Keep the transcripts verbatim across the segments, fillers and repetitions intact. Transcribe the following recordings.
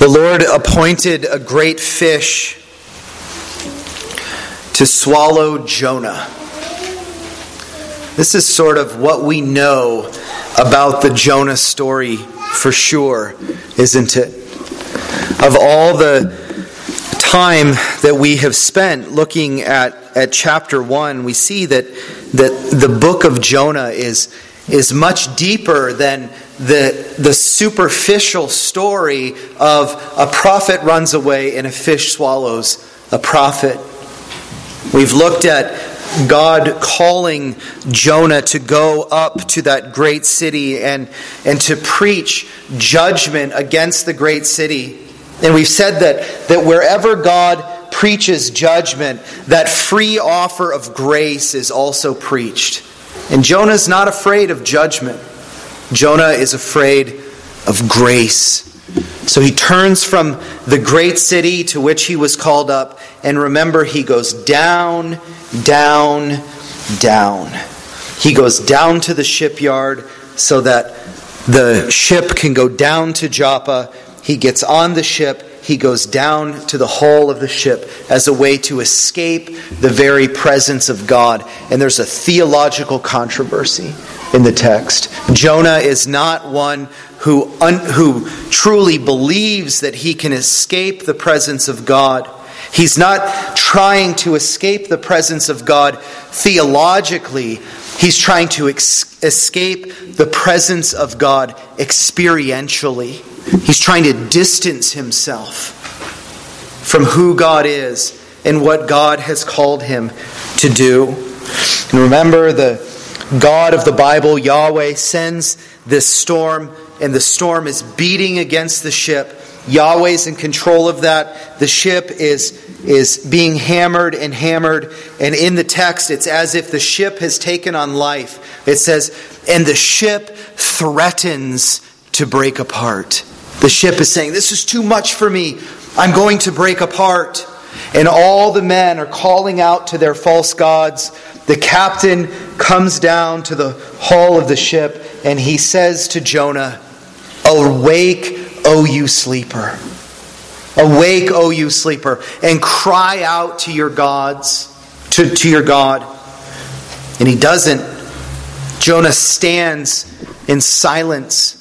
The Lord appointed a great fish to swallow Jonah. This is sort of what we know about the Jonah story for sure, isn't it? Of all the time that we have spent looking at, at chapter one, we see that, that the book of Jonah is, is much deeper than the, the superficial story of a prophet runs away and a fish swallows a prophet. We've looked at God calling Jonah to go up to that great city and, and to preach judgment against the great city. And we've said that, that wherever God preaches judgment, that free offer of grace is also preached. And Jonah's not afraid of judgment. Jonah is afraid of grace. So he turns from the great city to which he was called up. And remember, he goes down, down, down. He goes down to the shipyard so that the ship can go down to Joppa. He gets on the ship. He goes down to the hull of the ship as a way to escape the very presence of God. And there's a theological controversy in the text. Jonah is not one who, un, who truly believes that he can escape the presence of God. He's not trying to escape the presence of God theologically. He's trying to ex- escape the presence of God experientially. He's trying to distance himself from who God is and what God has called him to do. And remember, the God of the Bible, Yahweh, sends this storm, and the storm is beating against the ship. Yahweh's in control of that. The ship is, is being hammered and hammered. And in the text, it's as if the ship has taken on life. It says, and the ship threatens to break apart. The ship is saying, this is too much for me. I'm going to break apart. And all the men are calling out to their false gods. The captain comes down to the hull of the ship and he says to Jonah, awake, O you sleeper. Awake, O you sleeper, and cry out to your gods, to, to your God. And he doesn't. Jonah stands in silence.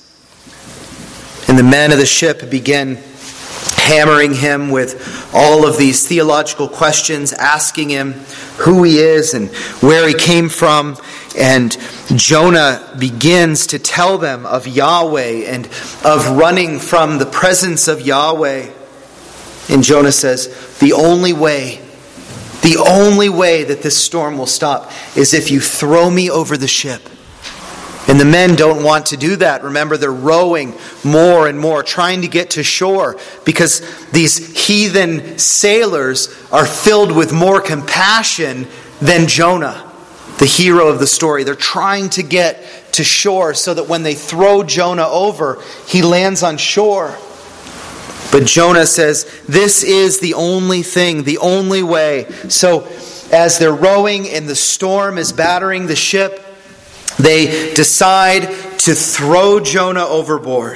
And the men of the ship begin hammering him with all of these theological questions, asking him who he is and where he came from. And Jonah begins to tell them of Yahweh and of running from the presence of Yahweh. And Jonah says, the only way, the only way that this storm will stop is if you throw me over the ship. And the men don't want to do that. Remember, they're rowing more and more, trying to get to shore because these heathen sailors are filled with more compassion than Jonah, the hero of the story. They're trying to get to shore so that when they throw Jonah over, he lands on shore. But Jonah says, this is the only thing, the only way. So as they're rowing and the storm is battering the ship, they decide to throw Jonah overboard.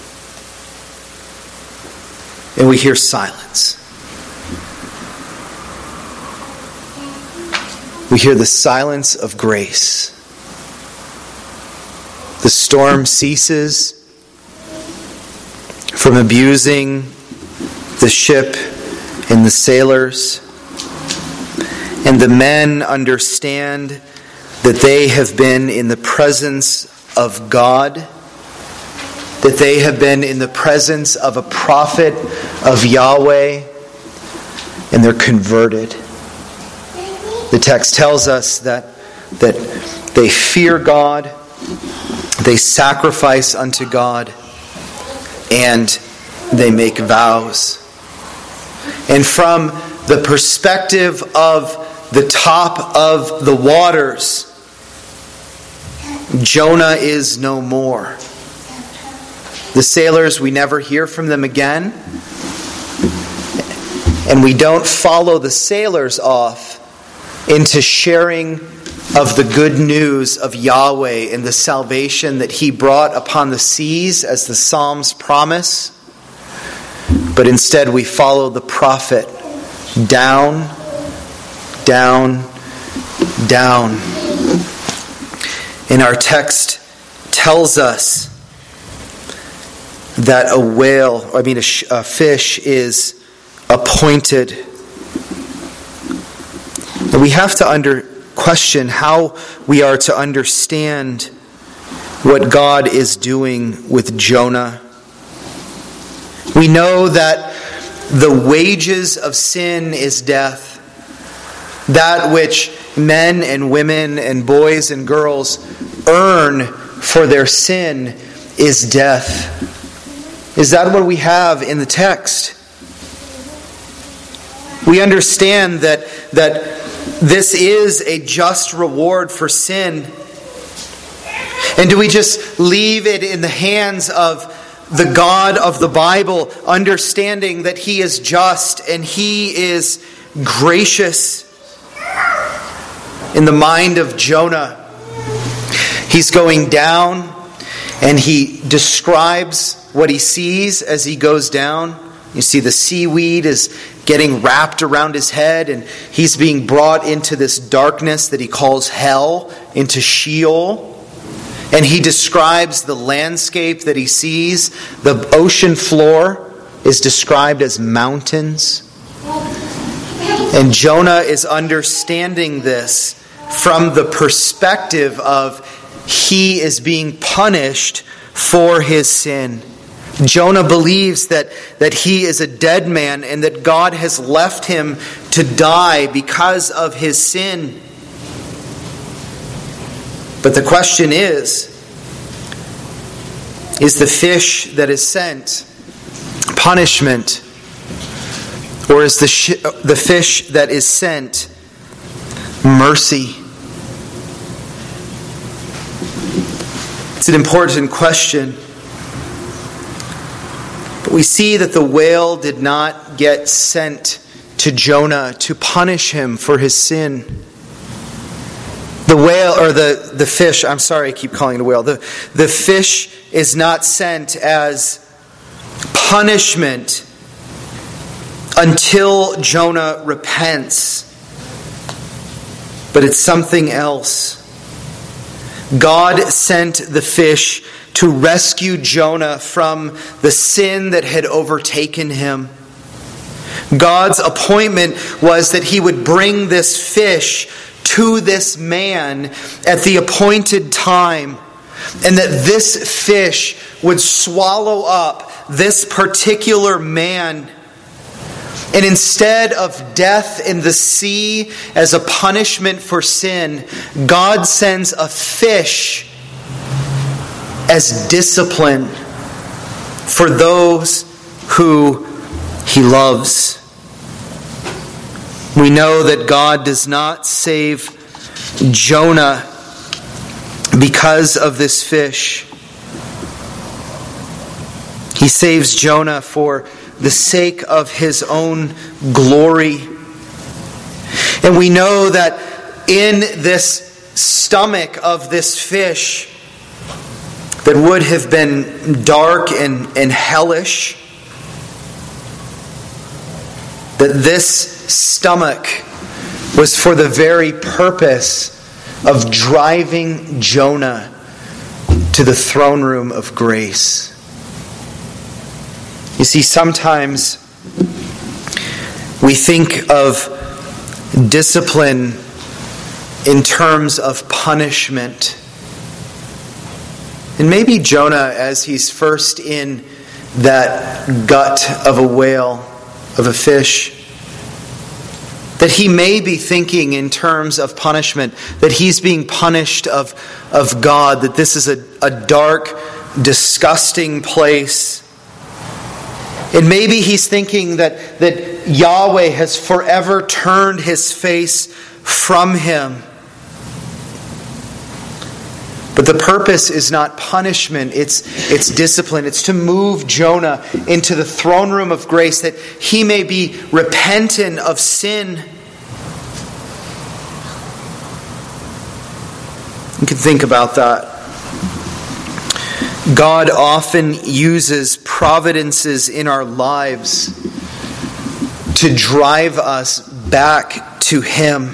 And we hear silence. We hear the silence of grace. The storm ceases from abusing the ship and the sailors. And the men understand that they have been in the presence of God, that they have been in the presence of a prophet of Yahweh, and they're converted. The text tells us that, that they fear God, they sacrifice unto God, and they make vows. And from the perspective of the top of the waters, Jonah is no more. The sailors, we never hear from them again. And we don't follow the sailors off into sharing of the good news of Yahweh and the salvation that He brought upon the seas as the Psalms promise. But instead we follow the prophet down, down, down. And our text tells us that a whale, I mean a, sh- a fish is appointed. And we have to under question how we are to understand what God is doing with Jonah. We know that the wages of sin is death. That which men and women and boys and girls earn for their sin is death. Is that what we have in the text? We understand that, that this is a just reward for sin. And do we just leave it in the hands of the God of the Bible, understanding that He is just and He is gracious? In the mind of Jonah, he's going down and he describes what he sees as he goes down. You see the seaweed is getting wrapped around his head and he's being brought into this darkness that he calls hell, into Sheol. And he describes the landscape that he sees. The ocean floor is described as mountains. And Jonah is understanding this from the perspective of he is being punished for his sin. Jonah believes that, that he is a dead man and that God has left him to die because of his sin. But the question is, is the fish that is sent punishment, or is the sh- the fish that is sent mercy? It's an important question. But we see that the whale did not get sent to Jonah to punish him for his sin. The whale, or the, the fish, I'm sorry I keep calling it a whale. The, the fish is not sent as punishment until Jonah repents. But it's something else. God sent the fish to rescue Jonah from the sin that had overtaken him. God's appointment was that he would bring this fish to this man at the appointed time, and that this fish would swallow up this particular man. And instead of death in the sea as a punishment for sin, God sends a fish as discipline for those who He loves. We know that God does not save Jonah because of this fish. He saves Jonah for the sake of His own glory. And we know that in this stomach of this fish that would have been dark and, and hellish, that this stomach was for the very purpose of driving Jonah to the throne room of grace. You see, sometimes we think of discipline in terms of punishment. And maybe Jonah, as he's first in that gut of a whale, of a fish, that he may be thinking in terms of punishment, that he's being punished of, of God, that this is a, a dark, disgusting place. And maybe he's thinking that, that Yahweh has forever turned His face from him. But the purpose is not punishment, it's, it's discipline. It's to move Jonah into the throne room of grace that he may be repentant of sin. You can think about that. God often uses providences in our lives to drive us back to Him.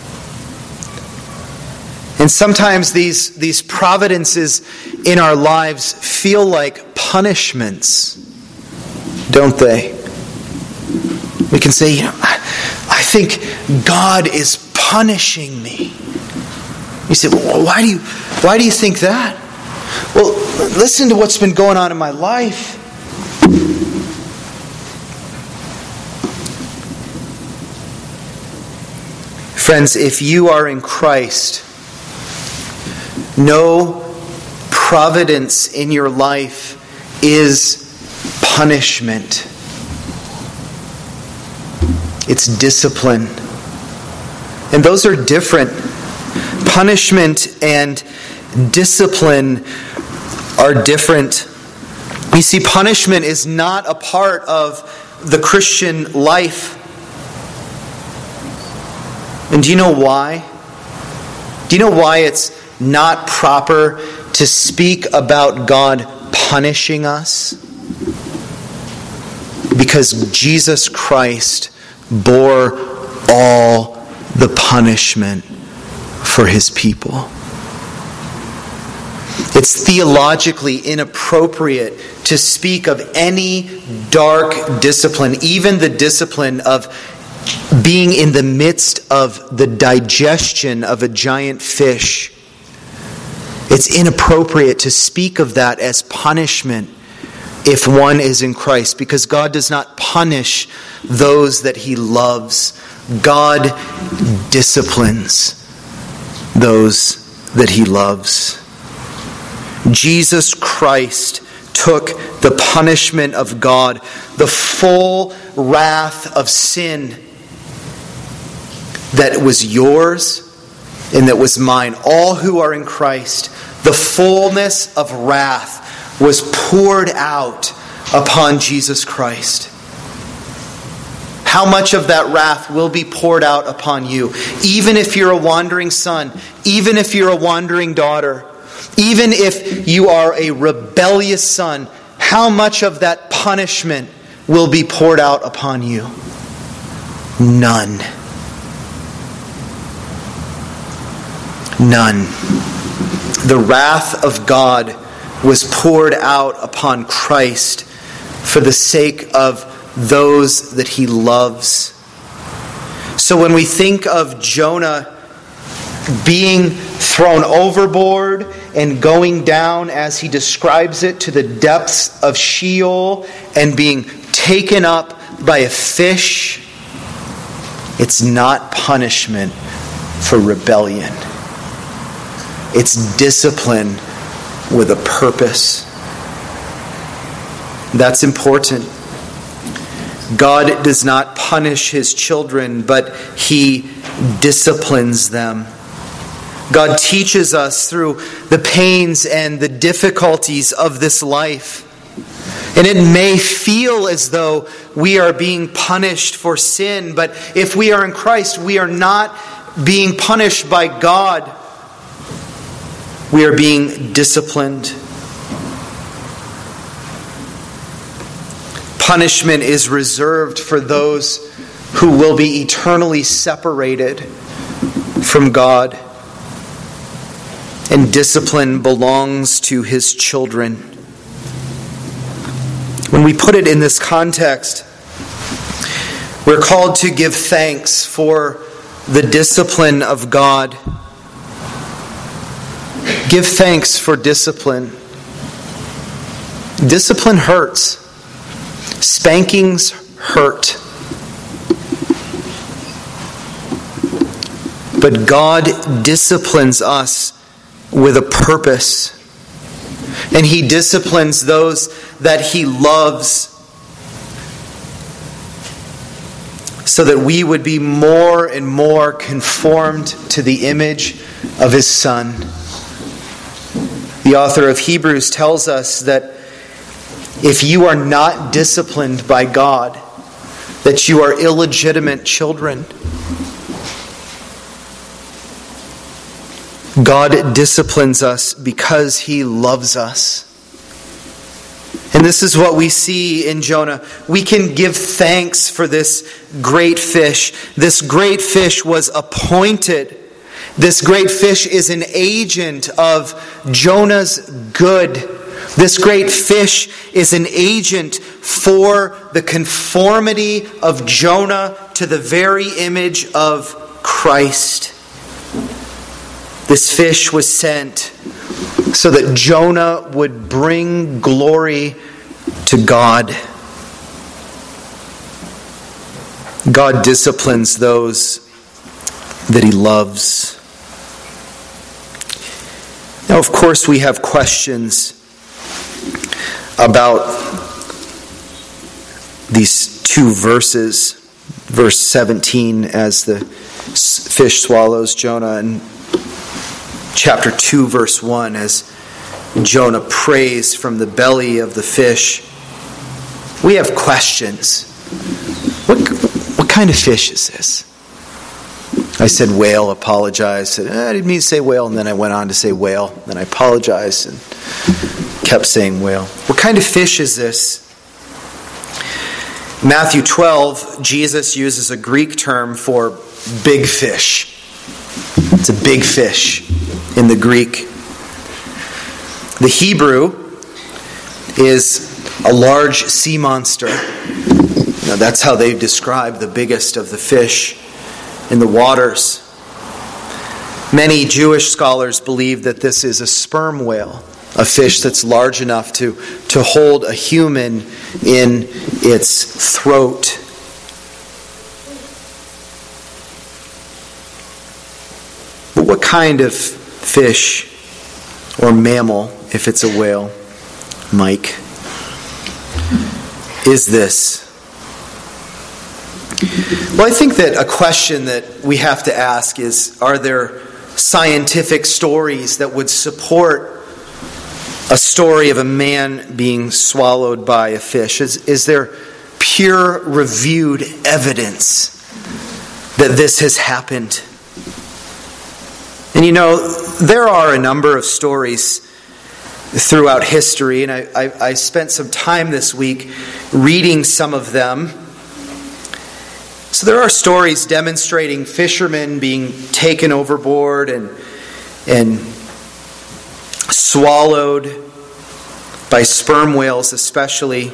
And sometimes these, these providences in our lives feel like punishments, don't they? We can say, you know, I think God is punishing me. You say, well, why do you, why do you think that? Well, listen to what's been going on in my life. Friends, if you are in Christ, no providence in your life is punishment. It's discipline. And those are different. Punishment and discipline are different. You see, punishment is not a part of the Christian life. And do you know why? Do you know why it's not proper to speak about God punishing us? Because Jesus Christ bore all the punishment for His people. It's theologically inappropriate to speak of any dark discipline, even the discipline of being in the midst of the digestion of a giant fish. It's inappropriate to speak of that as punishment if one is in Christ, because God does not punish those that He loves. God disciplines those that He loves. Jesus Christ took the punishment of God, the full wrath of sin that was yours and that was mine. All who are in Christ, the fullness of wrath was poured out upon Jesus Christ. How much of that wrath will be poured out upon you? Even if you're a wandering son, even if you're a wandering daughter, even if you are a rebellious son, how much of that punishment will be poured out upon you? None. None. The wrath of God was poured out upon Christ for the sake of those that He loves. So when we think of Jonah being thrown overboard and going down, as he describes it, to the depths of Sheol and being taken up by a fish, it's not punishment for rebellion. It's discipline with a purpose. That's important. God does not punish His children, but He disciplines them. God teaches us through the pains and the difficulties of this life. And it may feel as though we are being punished for sin, but if we are in Christ, we are not being punished by God. We are being disciplined. Punishment is reserved for those who will be eternally separated from God. And discipline belongs to His children. When we put it in this context, we're called to give thanks for the discipline of God. Give thanks for discipline. Discipline hurts. Spankings hurt. But God disciplines us with a purpose. And He disciplines those that He loves so that we would be more and more conformed to the image of His Son. The author of Hebrews tells us that if you are not disciplined by God, that you are illegitimate children. God disciplines us because He loves us. And this is what we see in Jonah. We can give thanks for this great fish. This great fish was appointed. This great fish is an agent of Jonah's good. This great fish is an agent for the conformity of Jonah to the very image of Christ. This fish was sent so that Jonah would bring glory to God. God disciplines those that He loves. Now, of course, we have questions about these two verses. Verse seventeen, as the fish swallows Jonah, and chapter two, verse one, as Jonah prays from the belly of the fish. We have questions. What, what kind of fish is this? I said whale, apologized. Said, eh, I didn't mean to say whale, and then I went on to say whale. Then I apologized and kept saying whale. What kind of fish is this? Matthew twelve, Jesus uses a Greek term for big fish. It's a big fish in the Greek. The Hebrew is a large sea monster. Now, that's how they describe the biggest of the fish in the waters. Many Jewish scholars believe that this is a sperm whale, a fish that's large enough to, to hold a human in its throat. But what kind of fish or mammal, if it's a whale, Mike, is this? Well, I think that a question that we have to ask is, are there scientific stories that would support a story of a man being swallowed by a fish? Is, is there pure, reviewed evidence that this has happened? And you know, there are a number of stories throughout history, and I, I, I spent some time this week reading some of them. So there are stories demonstrating fishermen being taken overboard and, and swallowed by sperm whales especially.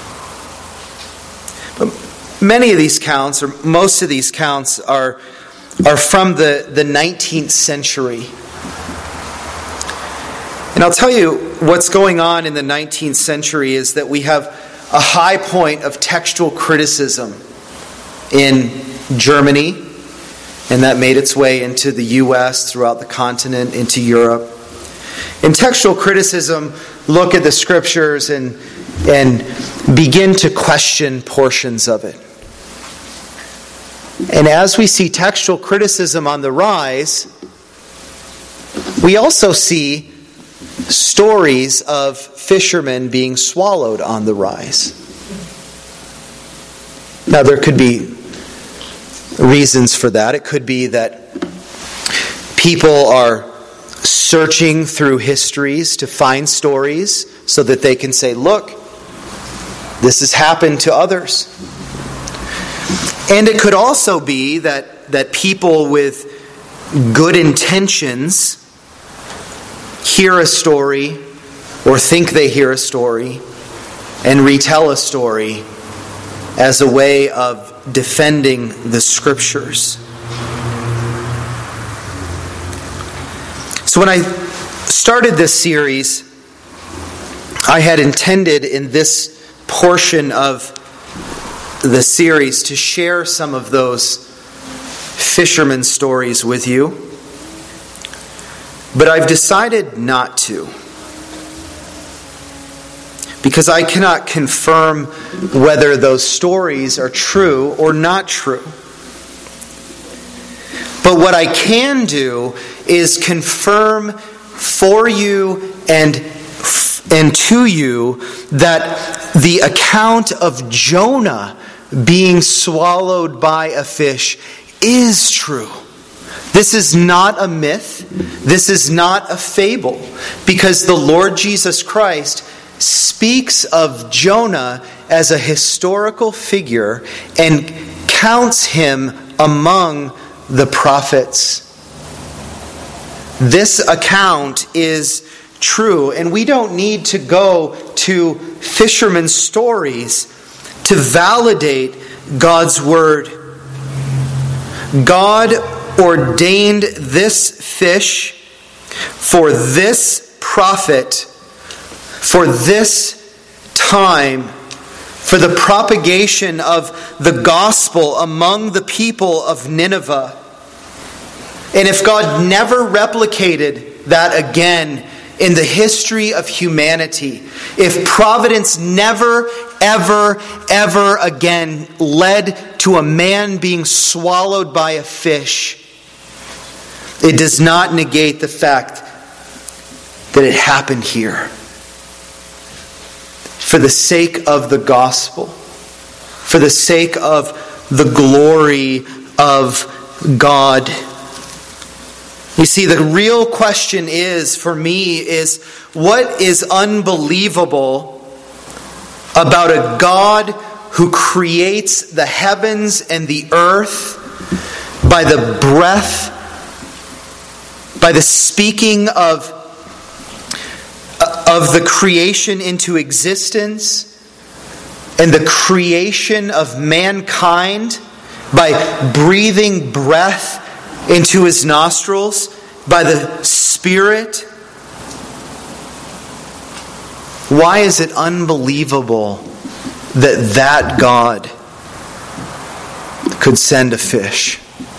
But many of these counts, or most of these counts, are, are from the, the nineteenth century. And I'll tell you what's going on in the nineteenth century is that we have a high point of textual criticism in Germany, and that made its way into the U S, throughout the continent, into Europe. And textual criticism look at the scriptures and, and begin to question portions of it. And as we see textual criticism on the rise, we also see stories of fishermen being swallowed on the rise. Now, there could be reasons for that. It could be that people are searching through histories to find stories so that they can say, look, this has happened to others. And it could also be that, that people with good intentions hear a story or think they hear a story and retell a story as a way of defending the scriptures. So when I started this series, I had intended in this portion of the series to share some of those fisherman stories with you. But I've decided not to, because I cannot confirm whether those stories are true or not true. But what I can do is confirm for you and, and to you that the account of Jonah being swallowed by a fish is true. This is not a myth. This is not a fable, because the Lord Jesus Christ speaks of Jonah as a historical figure and counts him among the prophets. This account is true, and we don't need to go to fishermen's stories to validate God's word. God ordained this fish for this prophet, for this time, for the propagation of the gospel among the people of Nineveh. And if God never replicated that again in the history of humanity, if providence never, ever, ever again led to a man being swallowed by a fish, it does not negate the fact that it happened here. For the sake of the gospel, for the sake of the glory of God. You see, the real question is, for me, is what is unbelievable about a God who creates the heavens and the earth by the breath, by the speaking of, of the creation into existence, and the creation of mankind by breathing breath into his nostrils by the Spirit? Why is it unbelievable that that God could send a fish?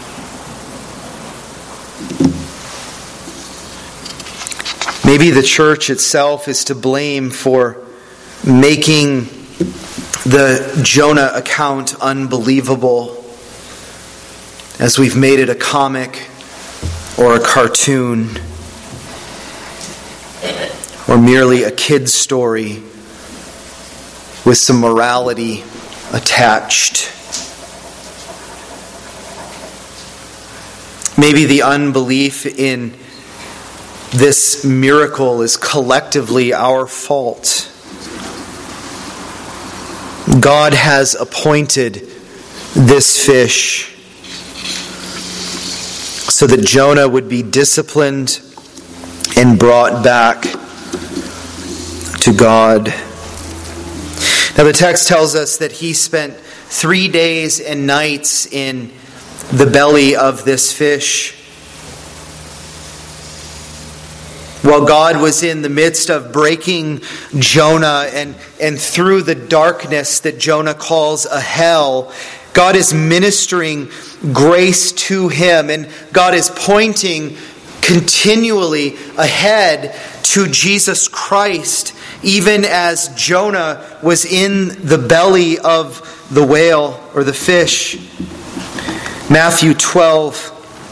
Maybe the church itself is to blame for making the Jonah account unbelievable, as we've made it a comic or a cartoon or merely a kid's story with some morality attached. Maybe the unbelief in this miracle is collectively our fault. God has appointed this fish so that Jonah would be disciplined and brought back to God. Now the text tells us that he spent three days and nights in the belly of this fish. While God was in the midst of breaking Jonah and, and through the darkness that Jonah calls a hell, God is ministering grace to him, and God is pointing continually ahead to Jesus Christ, even as Jonah was in the belly of the whale or the fish. Matthew twelve.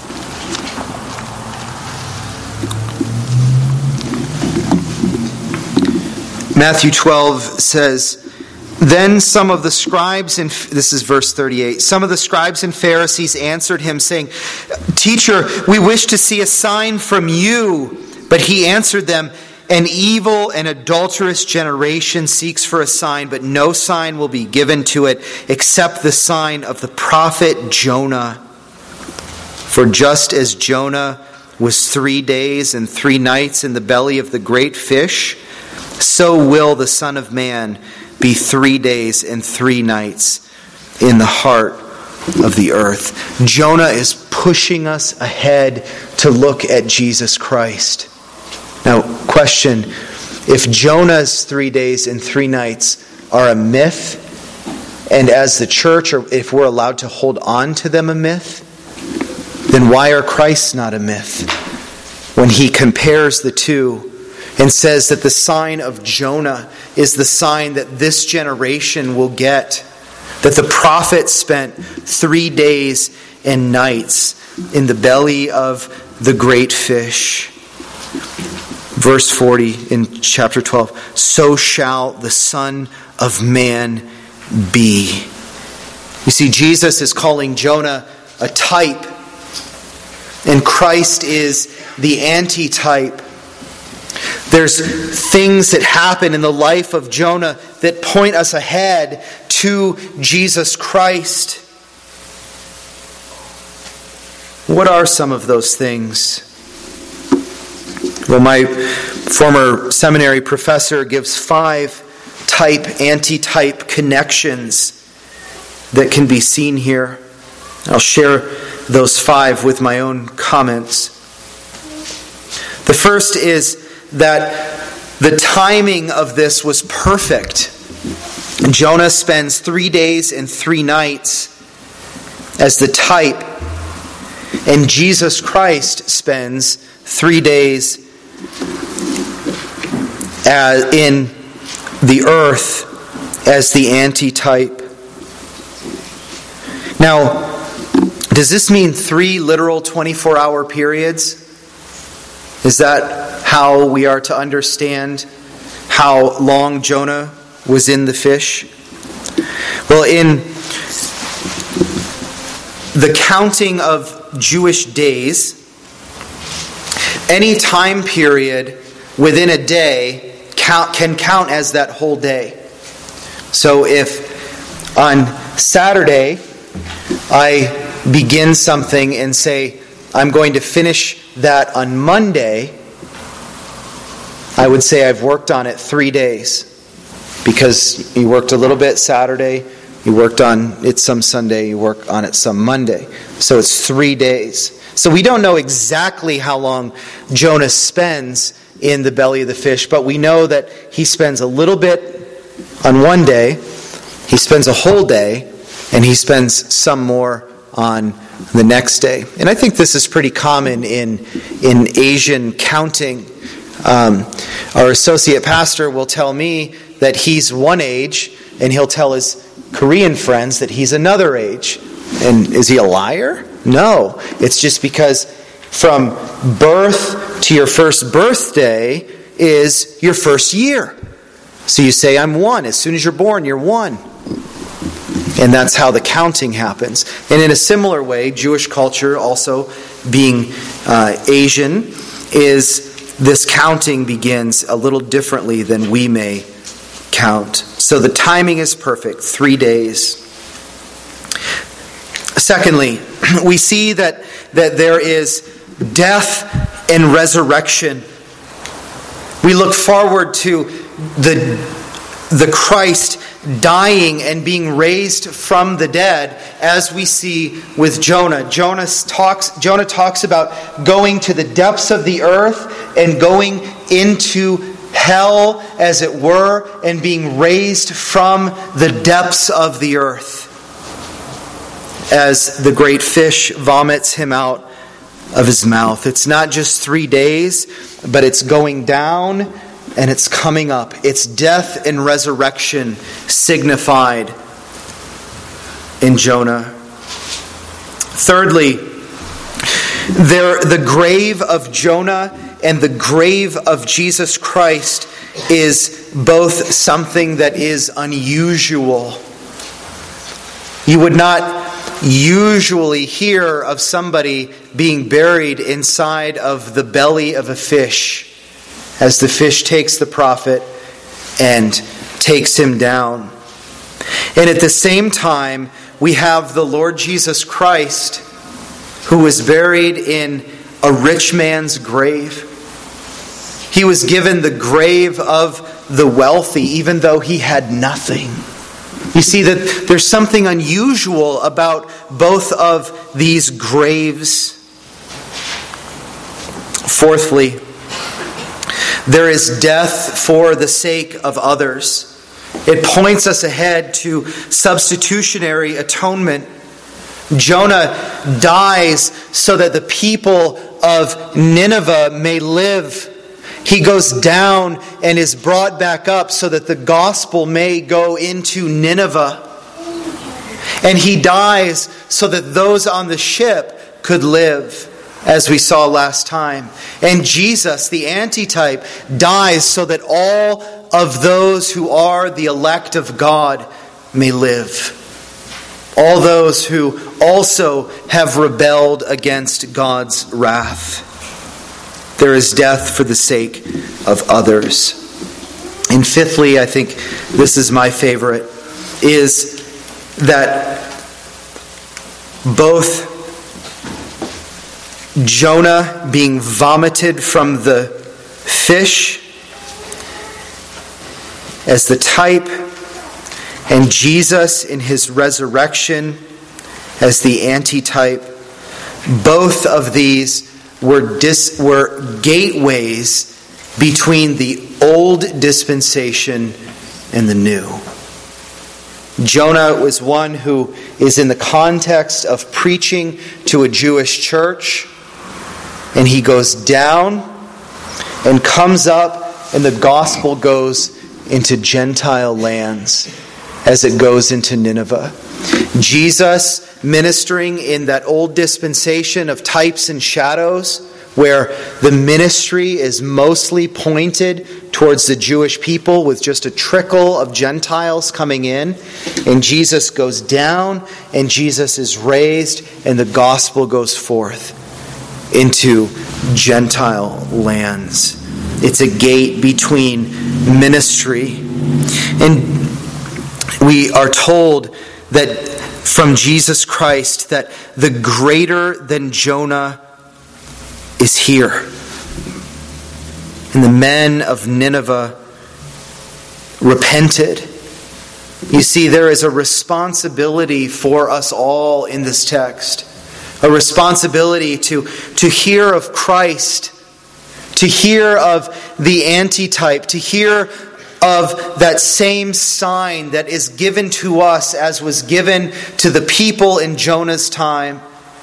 Matthew twelve says, Then some of the scribes, and this is verse thirty-eight, some of the scribes and Pharisees answered him, saying, Teacher, we wish to see a sign from you. But he answered them, An evil and adulterous generation seeks for a sign, but no sign will be given to it except the sign of the prophet Jonah. For just as Jonah was three days and three nights in the belly of the great fish, so will the Son of Man be three days and three nights in the heart of the earth. Jonah is pushing us ahead to look at Jesus Christ. Now, question, if Jonah's three days and three nights are a myth, and as the church, or if we're allowed to hold on to them a myth, then why are Christ's not a myth? When he compares the two and says that the sign of Jonah is the sign that this generation will get, that the prophet spent three days and nights in the belly of the great fish. Verse forty in chapter twelve, so shall the Son of Man be. You see, Jesus is calling Jonah a type, and Christ is the antitype. There's things that happen in the life of Jonah that point us ahead to Jesus Christ. What are some of those things? Well, my former seminary professor gives five type, anti-type connections that can be seen here. I'll share those five with my own comments. The first is that the timing of this was perfect. Jonah spends three days and three nights as the type, and Jesus Christ spends three days as in the earth as the antitype. Now, does this mean three literal twenty-four hour periods? Is that how we are to understand how long Jonah was in the fish? Well, in the counting of Jewish days, any time period within a day count, can count as that whole day. So if on Saturday I begin something and say, I'm going to finish that on Monday, I would say I've worked on it three days. Because you worked a little bit Saturday, you worked on it some Sunday, you work on it some Monday. So it's three days. So we don't know exactly how long Jonah spends in the belly of the fish, but we know that he spends a little bit on one day, he spends a whole day, and he spends some more on the next day. And I think this is pretty common in, in Asian counting. Um, our associate pastor will tell me that he's one age, and he'll tell his Korean friends that he's another age. And is he a liar? No. It's just because from birth to your first birthday is your first year. So you say, I'm one. As soon as you're born, you're one. And that's how the counting happens. And in a similar way, Jewish culture, also being uh, Asian, is this counting begins a little differently than we may count. So the timing is perfect, three days. Secondly, we see that, that there is death and resurrection. We look forward to the, the Christ dying and being raised from the dead, as we see with Jonah. Jonah talks, Jonah talks about going to the depths of the earth and going into hell, as it were, and being raised from the depths of the earth, as the great fish vomits him out of his mouth. It's not just three days, but it's going down and it's coming up. It's death and resurrection signified in Jonah. Thirdly, there, the grave of Jonah and the grave of Jesus Christ is both something that is unusual. You would not usually hear of somebody being buried inside of the belly of a fish, as the fish takes the prophet and takes him down. And at the same time, we have the Lord Jesus Christ, who was buried in a rich man's grave. He was given the grave of the wealthy, even though he had nothing. You see that there's something unusual about both of these graves. Fourthly, there is death for the sake of others. It points us ahead to substitutionary atonement. Jonah dies so that the people of Nineveh may live. He goes down and is brought back up so that the gospel may go into Nineveh. And he dies so that those on the ship could live, as we saw last time. And Jesus, the antitype, dies so that all of those who are the elect of God may live. All those who also have rebelled against God's wrath. there is death for the sake of others. And fifthly, I think this is my favorite, is that both Jonah being vomited from the fish as the type, and Jesus in his resurrection as the antitype, both of these were dis, were gateways between the old dispensation and the new. Jonah was one who is in the context of preaching to a Jewish church, and he goes down and comes up, and the gospel goes into Gentile lands as it goes into Nineveh. Jesus ministering in that old dispensation of types and shadows, where the ministry is mostly pointed towards the Jewish people with just a trickle of Gentiles coming in. And Jesus goes down, and Jesus is raised, and the gospel goes forth into Gentile lands. It's a gate between ministry. And we are told that from Jesus Christ that the greater than Jonah is here. And the men of Nineveh repented. You see, there is a responsibility for us all in this text. A responsibility to, to hear of Christ, to hear of the antitype, to hear of that same sign that is given to us as was given to the people in Jonah's time.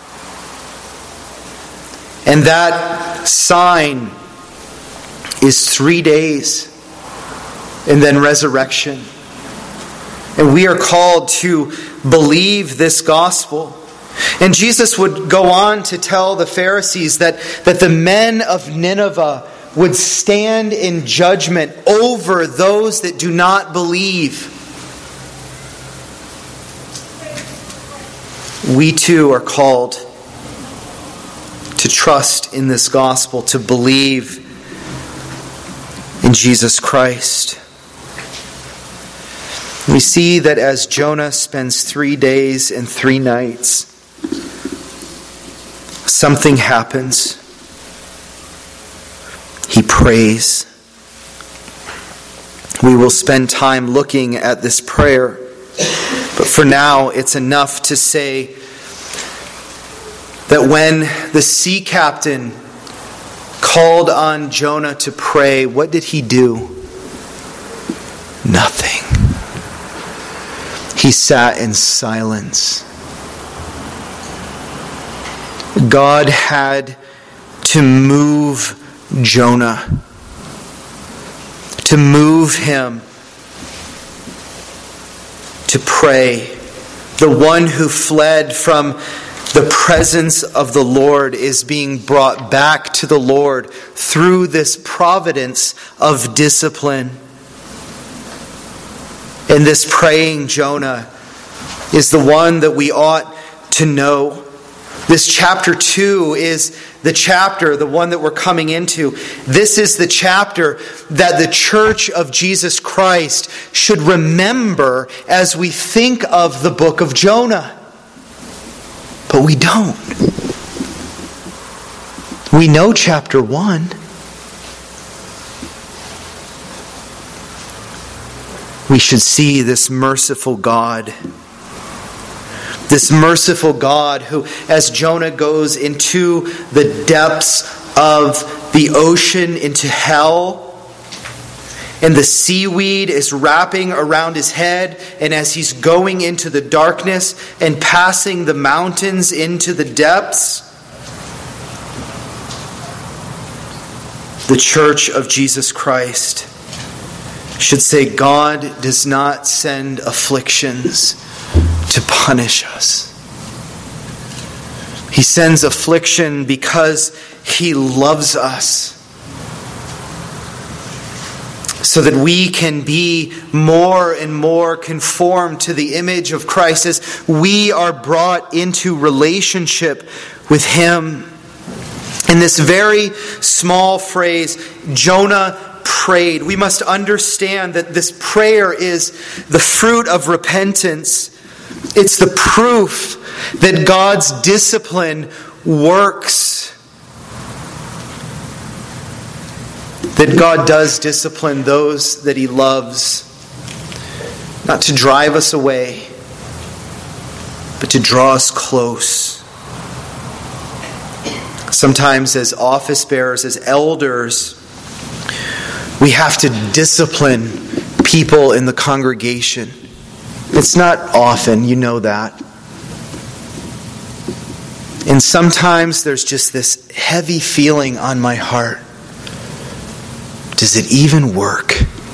And that sign is three days and then resurrection. And we are called to believe this gospel. And Jesus would go on to tell the Pharisees that, that the men of Nineveh would stand in judgment over those that do not believe. We too are called to trust in this gospel, to believe in Jesus Christ. We see that as Jonah spends three days and three nights, something happens. He prays. We will spend time looking at this prayer, but for now it's enough to say that when the sea captain called on Jonah to pray, what did he do? Nothing. He sat in silence. God had to move Jonah, to move him to pray. The one who fled from the presence of the Lord is being brought back to the Lord through this providence of discipline. And this praying Jonah is the one that we ought to know. This chapter two is the chapter, the one that we're coming into. This is the chapter that the Church of Jesus Christ should remember as we think of the book of Jonah. But we don't. We know chapter one. We should see this merciful God. This merciful God who, as Jonah goes into the depths of the ocean, into hell, and the seaweed is wrapping around his head, and as he's going into the darkness and passing the mountains into the depths, the Church of Jesus Christ should say, God does not send afflictions to punish us. He sends affliction because He loves us, so that we can be more and more conformed to the image of Christ as we are brought into relationship with Him. In this very small phrase, Jonah prayed. We must understand that this prayer is the fruit of repentance. It's the proof that God's discipline works. That God does discipline those that He loves, not to drive us away, but to draw us close. Sometimes as office bearers, as elders, we have to discipline people in the congregation. It's not often, you know that. And sometimes there's just this heavy feeling on my heart. Does it even work?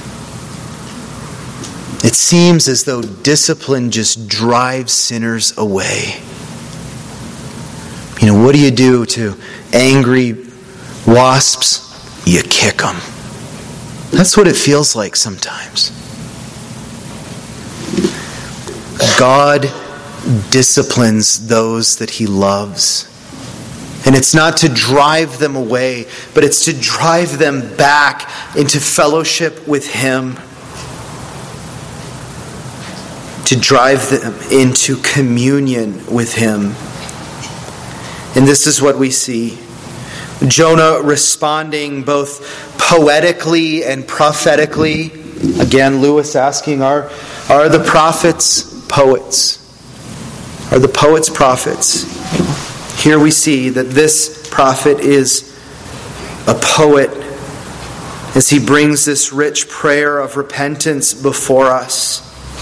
It seems as though discipline just drives sinners away. You know, what do you do to angry wasps? You kick them. That's what it feels like sometimes. God disciplines those that He loves. And it's not to drive them away, but it's to drive them back into fellowship with Him. To drive them into communion with Him. And this is what we see. Jonah responding both poetically and prophetically. Again, Lewis asking, are, are the prophets poets? Are the poets prophets? Here we see that this prophet is a poet as he brings this rich prayer of repentance before us.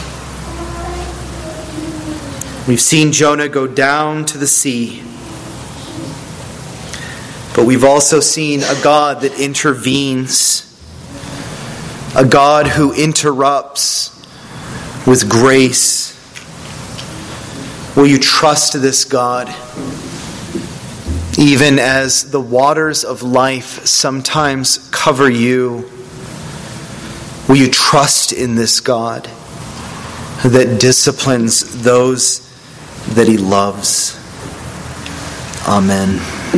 We've seen Jonah go down to the sea. But we've also seen a God that intervenes. A God who interrupts with grace. Will you trust this God? Even as the waters of life sometimes cover you, will you trust in this God that disciplines those that He loves? Amen.